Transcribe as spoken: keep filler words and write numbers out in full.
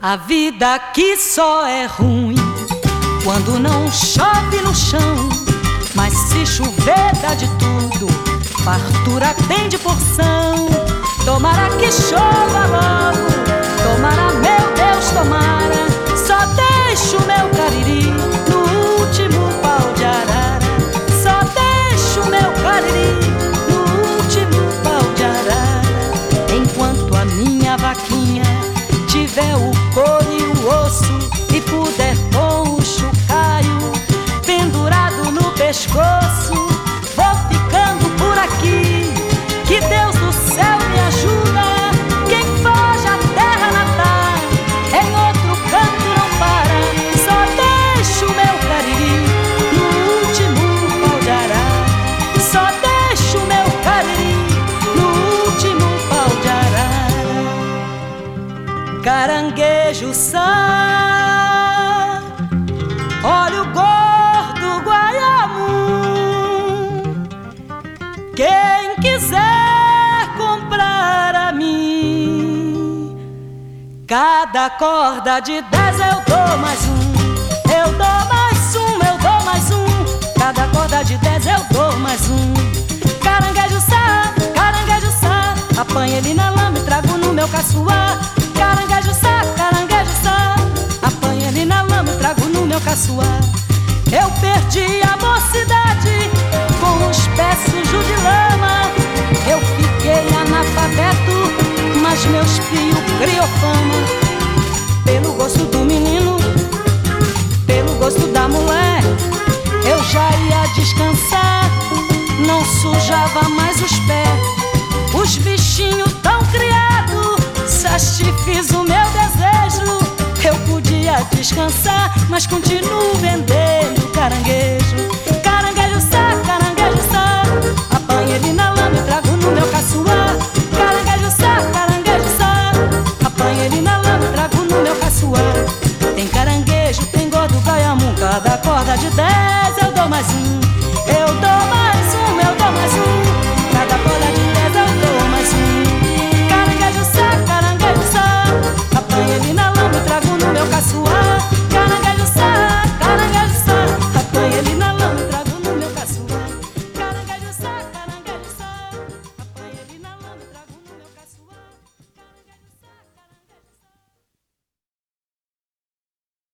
A vida aqui só é ruim quando não chove no chão, mas se chover dá de tudo, fartura tem de porção. Tomara que chova logo, tomara, meu Deus, tomara. Só deixo meu cariri no último pau de arara. Só deixo meu cariri no último pau de arara. Enquanto a minha vaquinha tiver o couro e o osso e puder com o chocalho pendurado no pescoço, vou ficando por aqui. Que Deus do céu me ajuda. Quem foge a terra natal em outro canto não para. Só deixo meu cariri no último pau de arara. Só deixo meu cariri no último pau de arara. Caranguejo sá, olho gordo guaiamu. Quem quiser comprar a mim, cada corda de dez eu dou mais um. Eu dou mais um, eu dou mais um. Cada corda de dez eu dou mais um. Caranguejo sá, caranguejo sá, apanha ele na lama e trago no meu caçoar. Caranguejo sá, caranguejo sá, apanha ele na lama e trago no meu caçoar. Eu perdi a mocidade com os pés sujos de lama. Eu fiquei analfabeto, mas meus filhos criou fama. Pelo gosto do menino, pelo gosto da mulher, eu já ia descansar, não sujava mais os pés. Os bichinhos tão criados satisfiz o meu desejo. Eu podia descansar, mas continuo vendendo caranguejo. Caranguejo sá, caranguejo sá, apanha ele na lama e trago no meu caçoar. Caranguejo sá, caranguejo sá, apanha ele na lama e trago no meu caçoar. Tem caranguejo, tem gordo guaiamu, cada corda de dez eu dou mais um.